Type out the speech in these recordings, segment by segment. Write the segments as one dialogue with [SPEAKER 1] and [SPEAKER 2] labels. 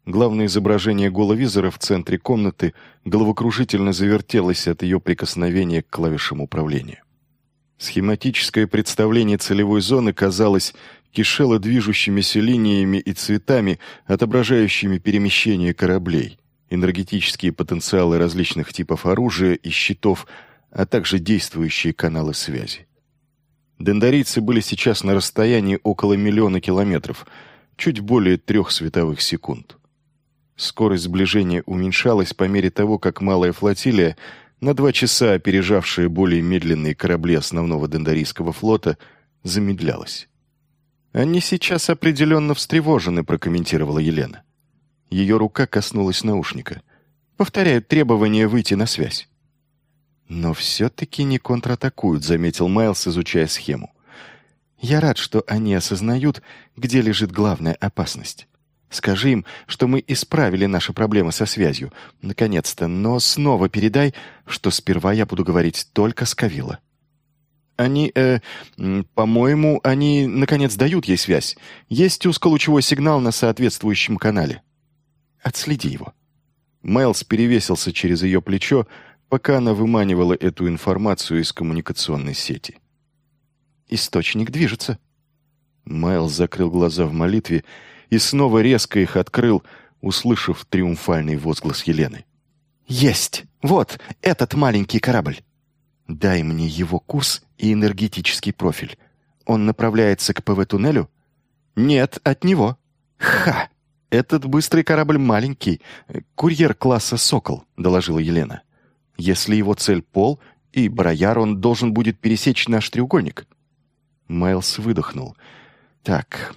[SPEAKER 1] Главное изображение головизора в центре комнаты головокружительно завертелось от ее прикосновения к клавишам управления. Схематическое представление целевой зоны, казалось, кишело движущимися линиями и цветами, отображающими перемещение кораблей, энергетические потенциалы различных типов оружия и щитов, а также действующие каналы связи. Дендарийцы были сейчас на расстоянии около 1 000 000 километров, чуть более 3 световых секунд. Скорость сближения уменьшалась по мере того, как малая флотилия, на 2 часа опережавшая более медленные корабли основного дендарийского флота, замедлялась. «Они сейчас определенно встревожены», — прокомментировала Елена. Ее рука коснулась наушника. «Повторяют требование выйти на связь». «Но все-таки не контратакуют», — заметил Майлз, изучая схему. «Я рад, что они осознают, где лежит главная опасность. Скажи им, что мы исправили наши проблемы со связью, наконец-то, но снова передай, что сперва я буду говорить только с Кавилла». «Они, по-моему, они, наконец, дают ей связь. Есть узколучевой сигнал на соответствующем канале. Отследи его». Майлз перевесился через ее плечо, пока она выманивала эту информацию из коммуникационной сети. «Источник движется». Майлз закрыл глаза в молитве и снова резко их открыл, услышав триумфальный возглас Елены. «Есть! Вот этот маленький корабль! Дай мне его курс и энергетический профиль. Он направляется к ПВ-туннелю?» «Нет, от него». «Ха! Этот быстрый корабль маленький, курьер класса «Сокол», — доложила Елена. «Если его цель Пол и Брояр, он должен будет пересечь наш треугольник». Майлз выдохнул. «Так.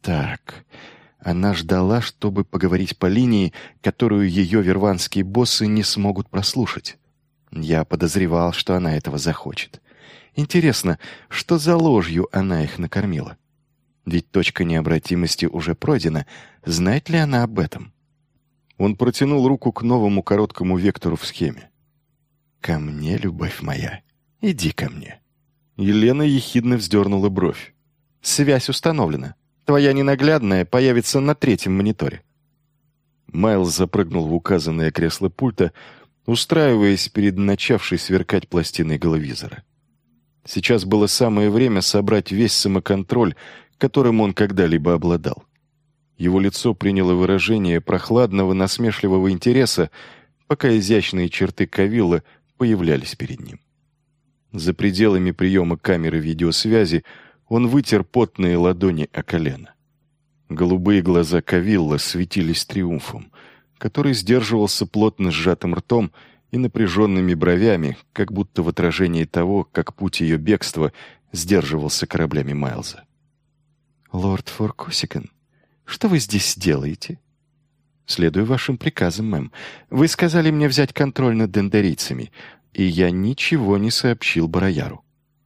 [SPEAKER 1] Она ждала, чтобы поговорить по линии, которую ее верванские боссы не смогут прослушать. Я подозревал, что она этого захочет. Интересно, что за ложью она их накормила? Ведь точка необратимости уже пройдена. Знает ли она об этом?» Он протянул руку к новому короткому вектору в схеме. «Ко мне, любовь моя, иди ко мне». Елена ехидно вздернула бровь. «Связь установлена. Твоя ненаглядная появится на 3-м мониторе». Майлз запрыгнул в указанное кресло пульта, устраиваясь перед начавшей сверкать пластиной головизора. Сейчас было самое время собрать весь самоконтроль, которым он когда-либо обладал. Его лицо приняло выражение прохладного, насмешливого интереса, пока изящные черты Кавилла появлялись перед ним. За пределами приема камеры видеосвязи он вытер потные ладони о колено. Голубые глаза Кавилла светились триумфом, который сдерживался плотно сжатым ртом и напряженными бровями, как будто в отражении того, как путь ее бегства сдерживался кораблями Майлза. «Лорд Форкосикан, что вы здесь делаете?» «Следую вашим приказам, мэм. Вы сказали мне взять контроль над дендарийцами, и я ничего не сообщил Брояру».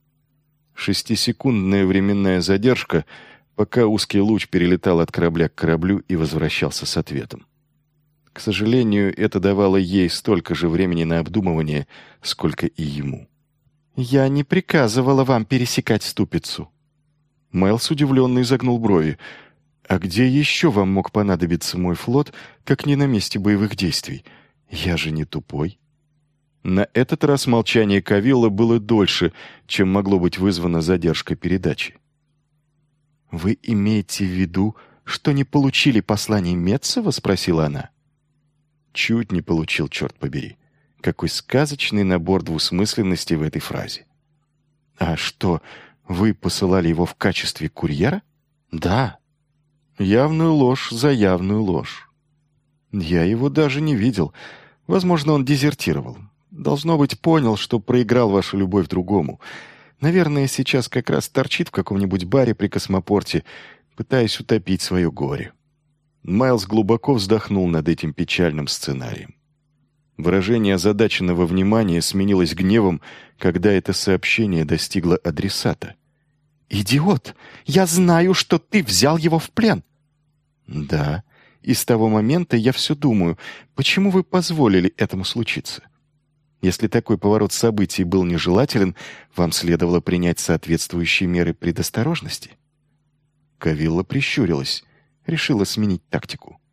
[SPEAKER 1] 6-секундная временная задержка, пока узкий луч перелетал от корабля к кораблю и возвращался с ответом. К сожалению, это давало ей столько же времени на обдумывание, сколько и ему. «Я не приказывала вам пересекать ступицу». Майлз удивленно изогнул брови. «А где еще вам мог понадобиться мой флот, как не на месте боевых действий? Я же не тупой». На этот раз молчание Кавилла было дольше, чем могло быть вызвано задержкой передачи. «Вы имеете в виду, что не получили послание Метцева?» — спросила она. Чуть не получил, черт побери. Какой сказочный набор двусмысленности в этой фразе. «А что, вы посылали его в качестве курьера?» «Да». «Явную ложь за явную ложь». «Я его даже не видел. Возможно, он дезертировал. Должно быть, понял, что проиграл вашу любовь другому. Наверное, сейчас как раз торчит в каком-нибудь баре при космопорте, пытаясь утопить свое горе». Майлз глубоко вздохнул над этим печальным сценарием. Выражение озадаченного внимания сменилось гневом, когда это сообщение достигло адресата. «Идиот! Я знаю, что ты взял его в плен!» «Да, и с того момента я все думаю, почему вы позволили этому случиться? Если такой поворот событий был нежелателен, вам следовало принять соответствующие меры предосторожности». Кавилла прищурилась, решила сменить тактику.